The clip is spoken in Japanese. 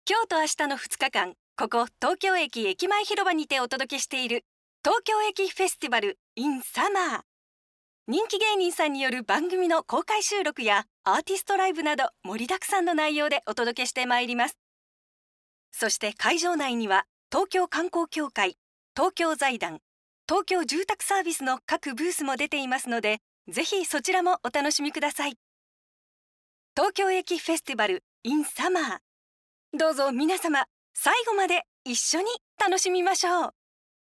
今日と明日の2日間、ここ東京駅駅前広場にてお届けしている東京駅フェスティバル in サマー。人気芸人さんによる番組の公開収録やアーティストライブなど盛りだくさんの内容でお届けしてまいります。そして会場内には東京観光協会、東京財団、東京住宅サービスの各ブースも出ていますので、ぜひそちらもお楽しみください。東京駅フェスティバル in サマー。どうぞ皆様、最後まで一緒に楽しみましょう。